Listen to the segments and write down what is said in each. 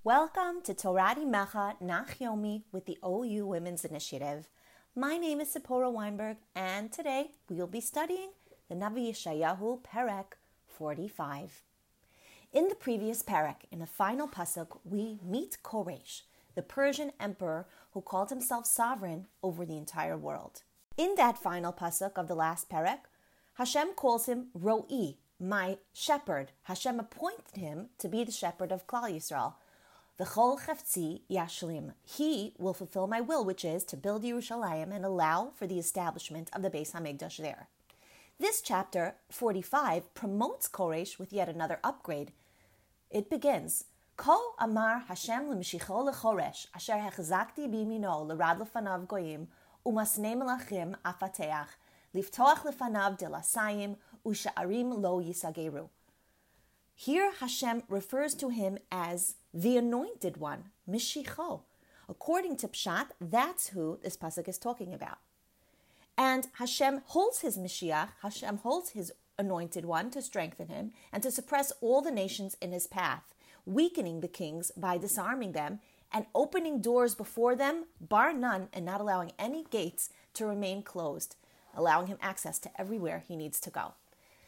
Welcome to Torah Mecha Nach Yomi with the OU Women's Initiative. My name is Sephora Weinberg, and today we will be studying the Navi Yeshayahu Perek 45. In the previous Perek, in the final pasuk, we meet Koresh, the Persian emperor who called himself sovereign over the entire world. In that final pasuk of the last Perek, Hashem calls him Ro'i, my shepherd. Hashem appointed him to be the shepherd of Klal Yisrael. V'chol chefzi yashlim. He will fulfill my will, which is to build Yerushalayim and allow for the establishment of the Beis HaMikdash there. This chapter 45 promotes Koresh with yet another upgrade. It begins, Ko amar Hashem l'mishicho lechoresh, asher hechzakti bimino l'rad lefanav goyim, umasnei melachim afateach, liftoach lefanav delasayim, u'sha'arim lo yisageru. Here Hashem refers to him as the Anointed One, Mishicho. According to Pshat, that's who this pasuk is talking about. And Hashem holds his Mashiach, Hashem holds his Anointed One to strengthen him and to suppress all the nations in his path, weakening the kings by disarming them and opening doors before them, bar none, and not allowing any gates to remain closed, allowing him access to everywhere he needs to go.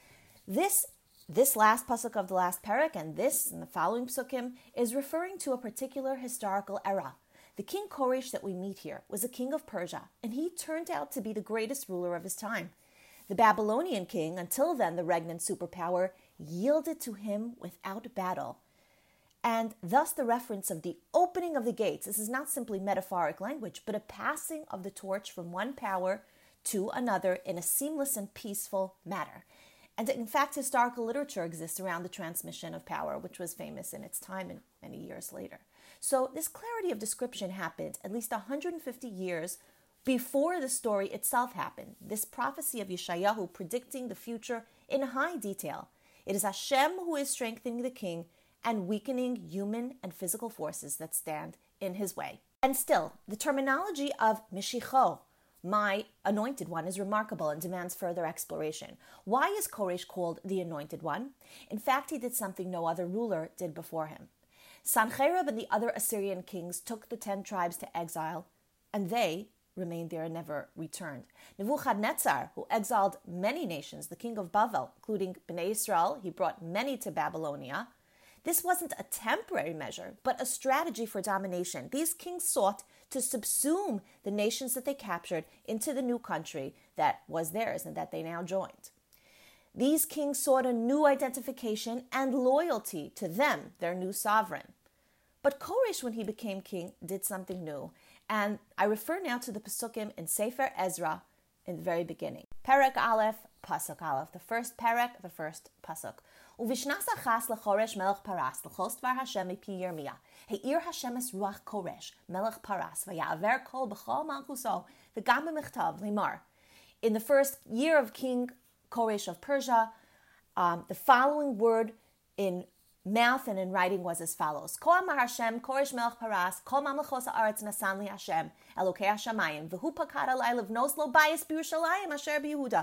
This last pasuk of the last Perek and the following psukim is referring to a particular historical era. The king Koresh that we meet here was a king of Persia, and he turned out to be the greatest ruler of his time. The Babylonian king, until then the regnant superpower, yielded to him without battle. And thus the reference of the opening of the gates, this is not simply metaphoric language, but a passing of the torch from one power to another in a seamless and peaceful manner. And in fact, historical literature exists around the transmission of power, which was famous in its time and many years later. So this clarity of description happened at least 150 years before the story itself happened. This prophecy of Yeshayahu predicting the future in high detail. It is Hashem who is strengthening the king and weakening human and physical forces that stand in his way. And still, the terminology of Mishicho, my Anointed One, is remarkable and demands further exploration. Why is Koresh called the Anointed One? In fact, he did something no other ruler did before him. Sancherib and the other Assyrian kings took the 10 tribes to exile, and they remained there and never returned. Nebuchadnezzar, who exiled many nations, the king of Bavel, including Bnei Israel, he brought many to Babylonia. This wasn't a temporary measure, but a strategy for domination. These kings sought to subsume the nations that they captured into the new country that was theirs and that they now joined. These kings sought a new identification and loyalty to them, their new sovereign. But Koresh, when he became king, did something new. And I refer now to the Pesukim in Sefer Ezra in the very beginning. Perek Aleph, Pasuk Aleph. The first Perek, the first Pasuk. Uvishnas achas lechoresh melech paras l'chos dvar Hashem mipi Yirmiyah. He'ir Hashem es ruach Koresh melech paras v'ya'aver kol b'chol malchuso v'gam b'michtav limar. In the first year of King Koresh of Persia, the following word in mouth and in writing was as follows: Ko amar Hashem Koresh melech paras kol mamlechos haaretz nasan li Hashem Elokei Hashamayim v'hu pakad alai livnos lo bayis b'Yerushalayim asher b'Yehuda.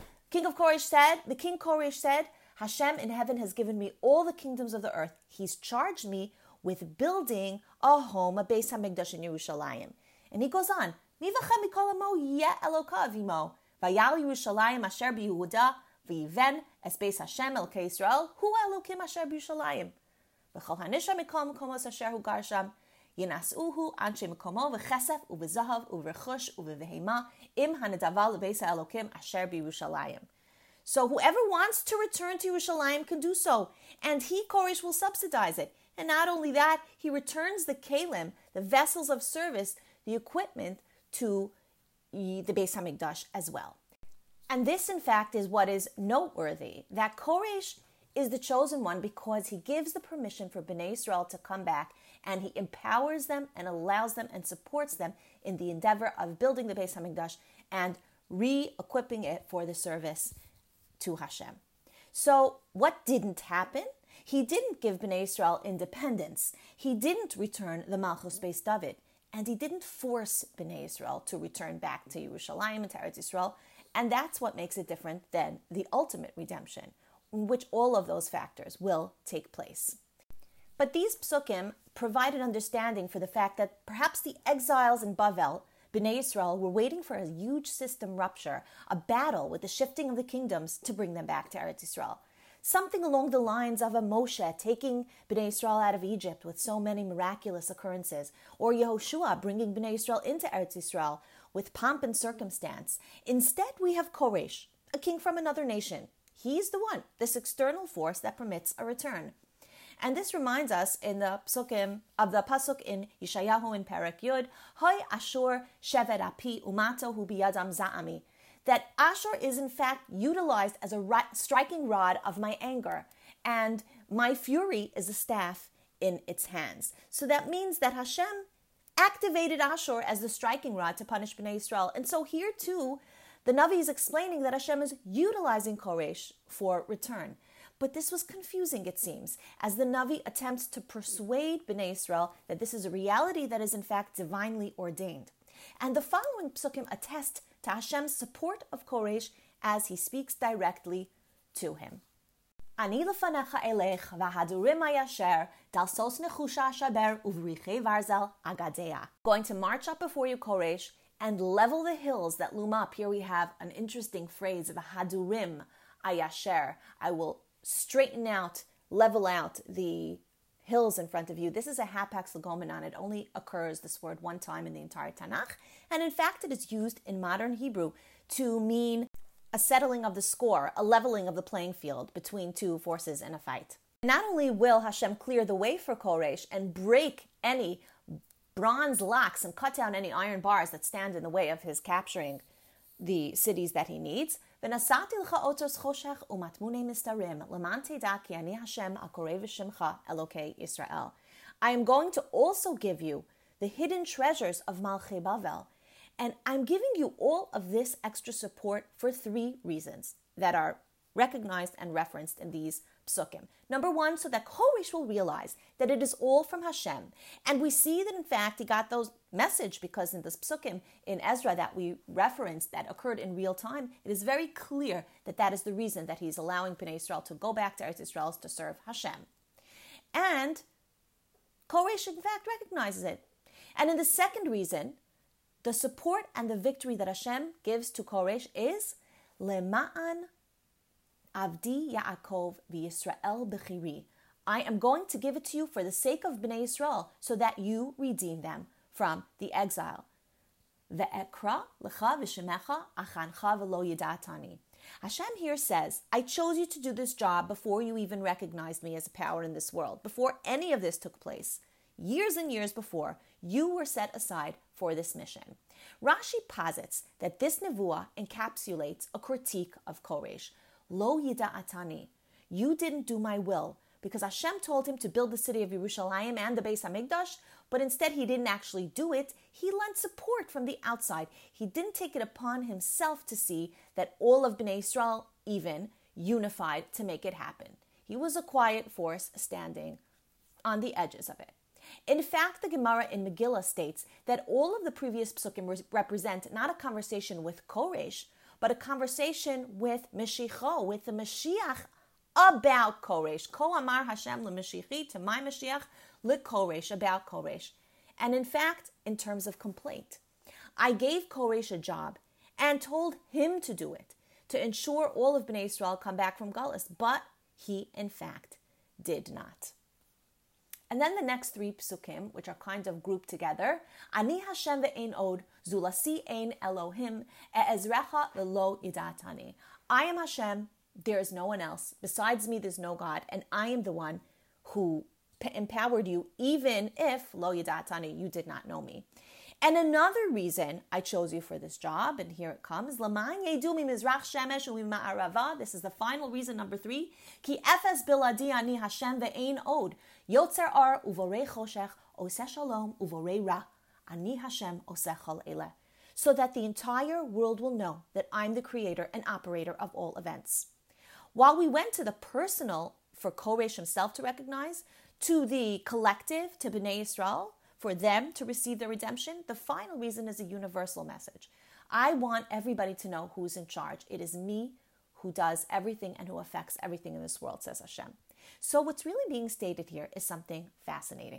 The King Koresh said, Hashem in heaven has given me all the kingdoms of the earth. He's charged me with building a home, a Beis HaMikdash in Yerushalayim. And he goes on, Mivachem mikol amo yeh Elokav imo, vayal Yerushalayim asher b'Yehuda, v'yiven es Beis Hashem Elokei Yisrael, hu Elokim asher b'Yerushalayim. V'chol hanisha mikol makomos asher hu gar sham, Yinasuhu anshe makomo v'chesef u'v'zahav u'v'rechush u'v'vehema im hanedava l'Beis HaElokim asher b'Yerushalayim. So whoever wants to return to Yerushalayim can do so, and he, Koresh, will subsidize it. And not only that, he returns the kelim, the vessels of service, the equipment, to the Beis HaMikdash as well. And this, in fact, is what is noteworthy, that Koresh is the chosen one because he gives the permission for Bnei Israel to come back, and he empowers them and allows them and supports them in the endeavor of building the Beis HaMikdash and re-equipping it for the service to Hashem. So what didn't happen? He didn't give Bnei Israel independence. He didn't return the Malchus Beis David. And he didn't force Bnei Israel to return back to Yerushalayim and to Eretz Yisrael. And that's what makes it different than the ultimate redemption, in which all of those factors will take place. But these psukim provided understanding for the fact that perhaps the exiles in Bavel, Bnei Yisrael, were waiting for a huge system rupture, a battle with the shifting of the kingdoms to bring them back to Eretz Yisrael. Something along the lines of a Moshe taking Bnei Yisrael out of Egypt with so many miraculous occurrences, or Yehoshua bringing Bnei Yisrael into Eretz Yisrael with pomp and circumstance. Instead, we have Koresh, a king from another nation. He's the one, this external force that permits a return. And this reminds us in the psukim of the pasuk in Yeshayahu in Perek Yud, Hoy Ashur shevet api umato hu biyadam za'ami, that Ashur is in fact utilized as a striking rod of my anger, and my fury is a staff in its hands. So that means that Hashem activated Ashur as the striking rod to punish Bnei Yisrael. And so here too, the Navi is explaining that Hashem is utilizing Koresh for return. But this was confusing, it seems, as the Navi attempts to persuade Bnei Yisrael that this is a reality that is in fact divinely ordained. And the following psukim attest to Hashem's support of Koresh as he speaks directly to him. Ani lefanecha elech v'hadurim hayasher dalsos nechusha shaber uvrichei varzel agadea. Going to march up before you, Koresh, and level the hills that loom up. Here we have an interesting phrase of hadurim ayasher. I will straighten out, level out the hills in front of you. This is a hapax legomenon. It only occurs, this word, one time in the entire Tanakh. And in fact, it is used in modern Hebrew to mean a settling of the score, a leveling of the playing field between two forces in a fight. Not only will Hashem clear the way for Koresh and break any bronze locks and cut down any iron bars that stand in the way of his capturing the cities that he needs, I am going to also give you the hidden treasures of Malchei Bavel. And I'm giving you all of this extra support for 3 reasons that are recognized and referenced in these psukim. Number 1, so that Koresh will realize that it is all from Hashem. And we see that in fact he got those message because in this psukim in Ezra that we referenced that occurred in real time, it is very clear that that is the reason that he's allowing Bnei Yisrael to go back to Eretz Yisrael to serve Hashem. And Koresh in fact recognizes it. And in the second reason, the support and the victory that Hashem gives to Koresh is Lema'an Avdi Yaakov v'Yisrael b'chiri. I am going to give it to you for the sake of Bnei Yisrael, so that you redeem them from the exile. Ve'ekra lecha v'shemecha achancha v'lo yidatani. Hashem here says, I chose you to do this job before you even recognized me as a power in this world, before any of this took place. Years and years before, you were set aside for this mission. Rashi posits that this nevuah encapsulates a critique of Koresh. Lo yida'atani, you didn't do my will, because Hashem told him to build the city of Yerushalayim and the Beis HaMikdash, but instead he didn't actually do it. He lent support from the outside. He didn't take it upon himself to see that all of Bnei Yisrael even unified to make it happen. He was a quiet force standing on the edges of it. In fact, the Gemara in Megillah states that all of the previous psukim represent not a conversation with Koresh, but a conversation with Mashiach, with the Mashiach about Koresh. Ko amar Hashem leMashiach, to my Mashiach, leKoresh, about Koresh. And in fact, in terms of complaint, I gave Koresh a job and told him to do it, to ensure all of Bnei Yisrael come back from Galus, but he, in fact, did not. And then the next 3 psukim, which are kind of grouped together, Ani Hashem ve'ein od, zulasi ein Elohim, e'ezrecha ve'lo yidatani. I am Hashem, there is no one else. Besides me, there's no God, and I am the one who empowered you, even if, lo yidatani, you did not know me. And another reason I chose you for this job, and here it comes, Laman yedu mimizrach shemesh umima'arava. This is the final reason, number 3. Ki efes biladi ani Hashem ve'ein od. Yotzer ar uvorei choshech oseh shalom uvorei ra. Ani Hashem oseh chol eleh. So that the entire world will know that I'm the creator and operator of all events. While we went to the personal for Koresh himself to recognize, to the collective, to Bnei Yisrael, for them to receive their redemption, the final reason is a universal message. I want everybody to know who's in charge. It is me who does everything and who affects everything in this world, says Hashem. So what's really being stated here is something fascinating.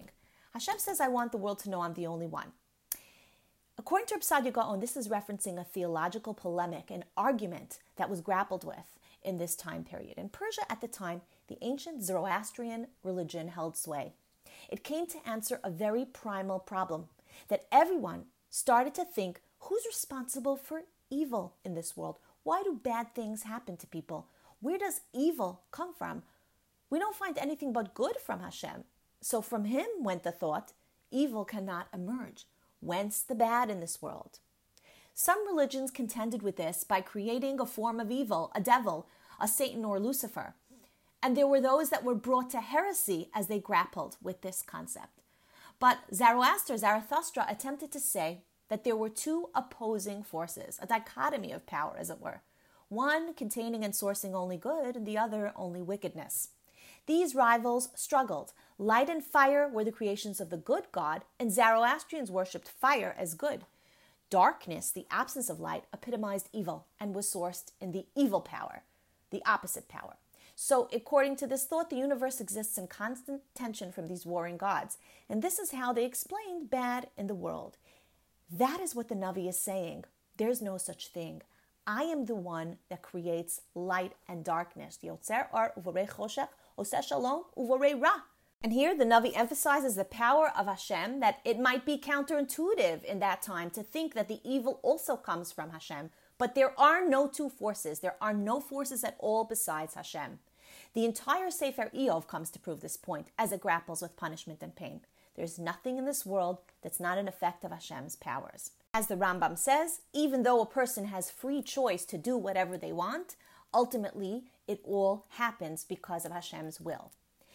Hashem says, I want the world to know I'm the only one. According to Reb Saadia Gaon, this is referencing a theological polemic, an argument that was grappled with in this time period. In Persia at the time, the ancient Zoroastrian religion held sway. It came to answer a very primal problem, that everyone started to think, who's responsible for evil in this world? Why do bad things happen to people? Where does evil come from? We don't find anything but good from Hashem. So from him went the thought, evil cannot emerge. Whence the bad in this world? Some religions contended with this by creating a form of evil, a devil, a Satan or Lucifer. And there were those that were brought to heresy as they grappled with this concept. But Zarathustra attempted to say that there were two opposing forces, a dichotomy of power, as it were. One containing and sourcing only good, and the other only wickedness. These rivals struggled. Light and fire were the creations of the good God, and Zoroastrians worshipped fire as good. Darkness, the absence of light, epitomized evil and was sourced in the evil power, the opposite power. So, according to this thought, the universe exists in constant tension from these warring gods. And this is how they explained bad in the world. That is what the Navi is saying. There's no such thing. I am the one that creates light and darkness. Yotzer or uvorei choshech, oseh shalom uvorei ra. And here the Navi emphasizes the power of Hashem, that it might be counterintuitive in that time to think that the evil also comes from Hashem. But there are no two forces. There are no forces at all besides Hashem. The entire Sefer Iyov comes to prove this point as it grapples with punishment and pain. There's nothing in this world that's not an effect of Hashem's powers. As the Rambam says, even though a person has free choice to do whatever they want, ultimately it all happens because of Hashem's will.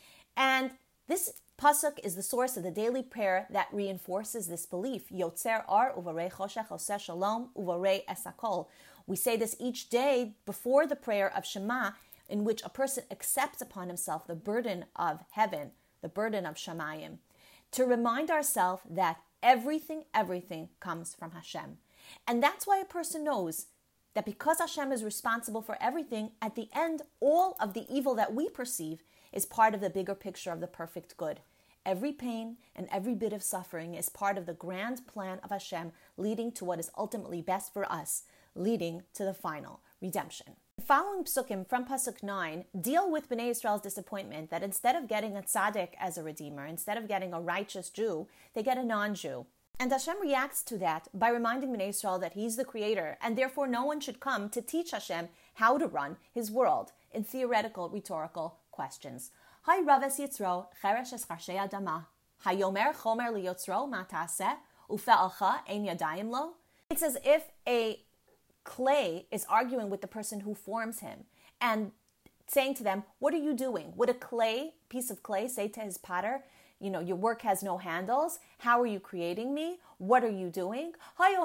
And this pasuk is the source of the daily prayer that reinforces this belief. Yotzer ar uvorei choshech oseh shalom uvorei esakol. We say this each day before the prayer of Shema, in which a person accepts upon himself the burden of heaven, the burden of Shamayim, to remind ourselves that everything comes from Hashem. And that's why a person knows that because Hashem is responsible for everything, at the end, all of the evil that we perceive is part of the bigger picture of the perfect good. Every pain and every bit of suffering is part of the grand plan of Hashem, leading to what is ultimately best for us, leading to the final redemption. The following psukim from Pasuk 9 deal with Bnei Yisrael's disappointment that instead of getting a tzaddik as a redeemer, instead of getting a righteous Jew, they get a non-Jew. And Hashem reacts to that by reminding Bnei Yisrael that He's the creator, and therefore no one should come to teach Hashem how to run His world in theoretical, rhetorical questions. Hay Raves Yitzro, Cheresh es Charshei Adama. Hayomer Chomer liyotzro ma ta'aseh, ufe'alcha ein yadayim lo. It's as if a clay is arguing with the person who forms him and saying to them, what are you doing? Would a piece of clay say to his potter, your work has no handles. How are you creating me? What are you doing? How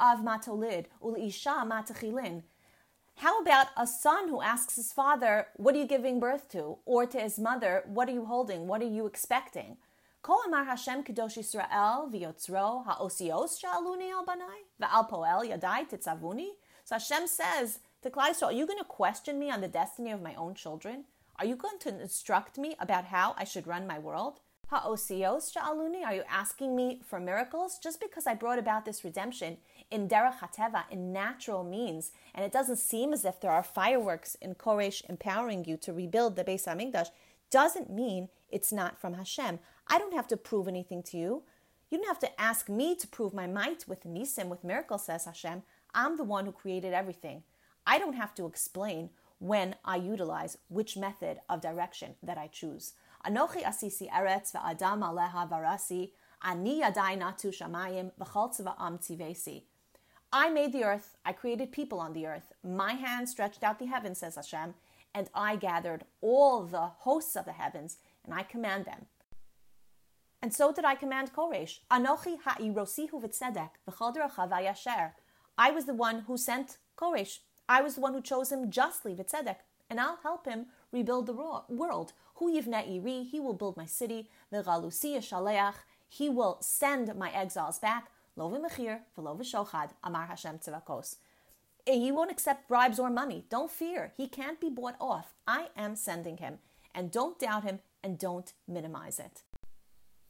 about a son who asks his father, what are you giving birth to? Or to his mother, what are you holding? What are you expecting? Ko amar Hashem kadosh Yisrael v'yotzro ha'osios sha'aluni al banai v'al poel yadai titzavuni. So Hashem says to Klal Yisrael, are you going to question me on the destiny of my own children? Are you going to instruct me about how I should run my world? Ha'osios sha'aluni, are you asking me for miracles? Just because I brought about this redemption in derech hateva, in natural means, and it doesn't seem as if there are fireworks in Koresh empowering you to rebuild the Beis HaMikdash, doesn't mean it's not from Hashem. I don't have to prove anything to you. You don't have to ask me to prove my might with nisim, with miracles, says Hashem. I'm the one who created everything. I don't have to explain when I utilize which method of direction that I choose. Anochi asisi eretz va'adam aleha varasi, ani yadai natu shamayim v'chol tzva'am tzivesi. I made the earth, I created people on the earth. My hand stretched out the heavens, says Hashem, and I gathered all the hosts of the heavens, and I command them. And so did I command Koresh. Anochi ha'irosihu v'tzedek v'chol derecha v'yasher. I was the one who sent Koresh. I was the one who chose him justly, v'tzedek, and I'll help him rebuild the world. Hu yivneh iri, he will build my city. V'galusi yishaleach, he will send my exiles back. Lo v'mechir v'lo v'shochad, amar Hashem tzevakos. He won't accept bribes or money. Don't fear. He can't be bought off. I am sending him. And don't doubt him and don't minimize it.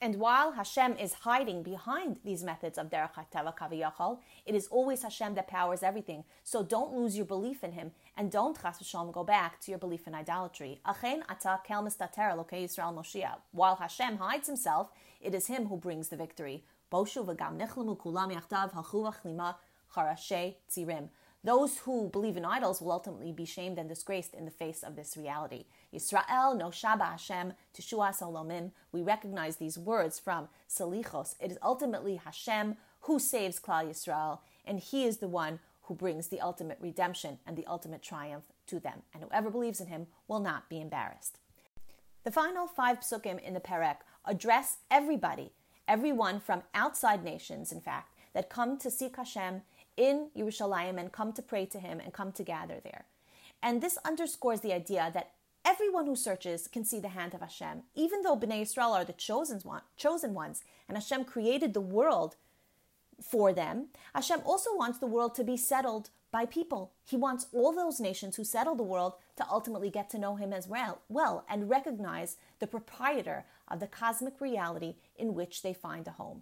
And while Hashem is hiding behind these methods of derech hateva kaviyachol, it is always Hashem that powers everything. So don't lose your belief in Him, and don't chas v'shalom go back to your belief in idolatry. Achen ata kel mistater Elokei Yisrael Moshiach. While Hashem hides Himself, it is Him who brings the victory. Boshu v'gam nichlemu kulam yachtav halchu v'chlima charashei tzirim. Those who believe in idols will ultimately be shamed and disgraced in the face of this reality. Yisrael no shaba Hashem teshuas olomim. We recognize these words from Salichos. It is ultimately Hashem who saves Klal Yisrael, and He is the one who brings the ultimate redemption and the ultimate triumph to them. And whoever believes in Him will not be embarrassed. The final 5 psukim in the Perek address everybody, everyone from outside nations, in fact, that come to seek Hashem in Yerushalayim and come to pray to Him and come to gather there. And this underscores the idea that everyone who searches can see the hand of Hashem, even though Bnei Yisrael are the chosen ones, and Hashem created the world for them. Hashem also wants the world to be settled by people. He wants all those nations who settle the world to ultimately get to know Him as well and recognize the proprietor of the cosmic reality in which they find a home.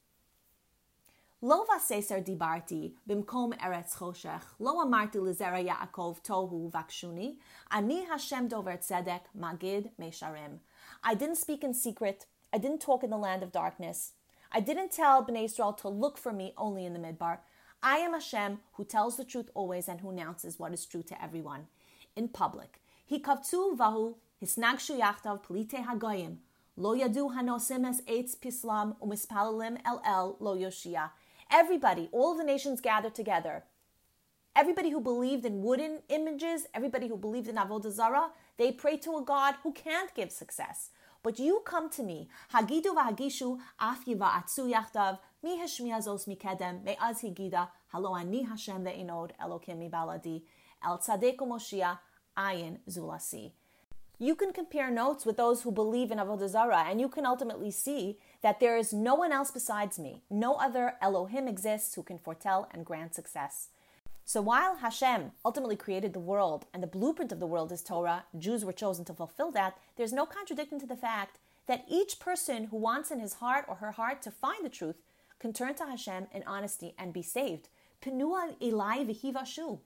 Lo vaseser dibarti bimkom eretz choshech, lo amarti lizera Yaakov tohu vakshuni, ani Hashem dover tzedek magid mesharim. I didn't speak in secret. I didn't talk in the land of darkness. I didn't tell Bnei Israel to look for me only in the midbar. I am Hashem who tells the truth always and who announces what is true to everyone in public. Hikavtzu vahu hisnagshu yachtav plite hagoyim, lo yadu hanosim es eitz pislam umispalalim el lo yoshia. Everybody, all of the nations gathered together. Everybody who believed in wooden images, everybody who believed in Avodah Zarah, they pray to a God who can't give success. But you come to me, Hagidu v'hagishu af yiva'atzu yachtav, mi hashmiya zos mikedem, me'az higida, halo ani Hashem ve'inod Elokim mi baladi, el tzadek u'moshia, ayin zulasi. You can compare notes with those who believe in Avodah Zarah, and you can ultimately see that there is no one else besides me. No other Elohim exists who can foretell and grant success. So while Hashem ultimately created the world, and the blueprint of the world is Torah, Jews were chosen to fulfill that, there's no contradiction to the fact that each person who wants in his heart or her heart to find the truth can turn to Hashem in honesty and be saved. Penua ilai v'hivashu.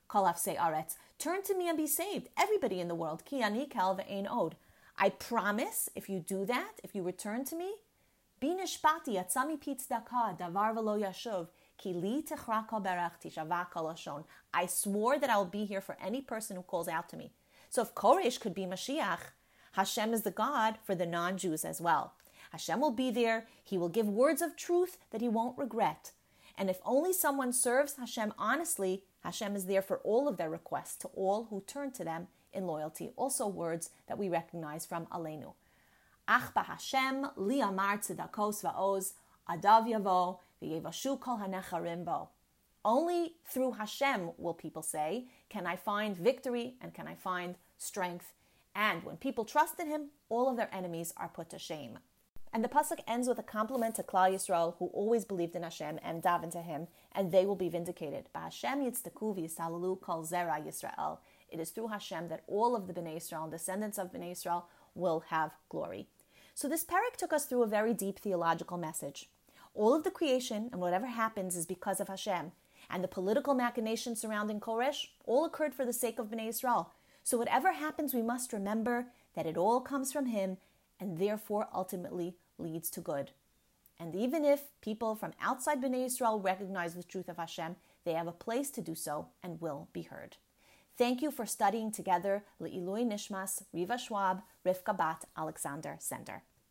Turn to me and be saved, everybody in the world. Ki ani kel ve'ein od. I promise, if you do that, if you return to me, bi nishpati atzami pitzdaka davar v'lo yashuv ki li techra kol berach tishavah kol lashon. I swore that I will be here for any person who calls out to me. So if Koresh could be Mashiach, Hashem is the God for the non-Jews as well. Hashem will be there. He will give words of truth that He won't regret. And if only someone serves Hashem honestly, Hashem is there for all of their requests to all who turn to them in loyalty. Also words that we recognize from Aleinu. Ach Hashem li amar tzedakos va'oz adav yavo v'yevashu kol hanecharim bo. Only through Hashem, will people say, can I find victory and can I find strength. And when people trust in Him, all of their enemies are put to shame. And the pasuk ends with a compliment to Klal Yisrael, who always believed in Hashem and davened to Him, and they will be vindicated. B'Hashem yitztaku v'yisalalu kol zera Yisrael. It is through Hashem that all of the Bnei Yisrael and descendants of Bnei Yisrael will have glory. So this parak took us through a very deep theological message. All of the creation and whatever happens is because of Hashem, and the political machinations surrounding Koresh all occurred for the sake of Bnei Yisrael. So whatever happens, we must remember that it all comes from Him, and therefore ultimately leads to good. And even if people from outside Bnei Yisrael recognize the truth of Hashem, they have a place to do so and will be heard. Thank you for studying together Le'ilui Nishmas, Riva Schwab, Rivka Bat, Alexander Sender.